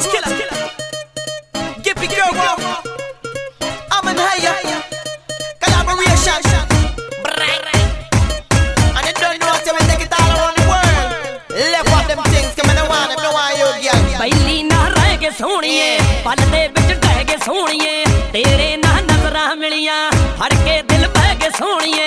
Roach killer. Gippy girl, I'm in higher. Collaboration. And you don't know until we take it all around the world. Left up them things, come in the one, if no one you girl. ਪਹਿਲੀ ਨਾ ਰਹਿ ਕੇ ਸੋਹਣੀਏ ਪਲ ਦੇ ਵਿੱਚ ਟਹਿ ਕੇ ਸੋਹਣੀਏ ਤੇਰੇ ਨਾਲ ਨਜ਼ਰਾਂ ਮਿਲੀਆਂ ਹੜ ਕੇ ਦਿਲ ਬਹਿ ਕੇ ਸੋਹਣੀਏ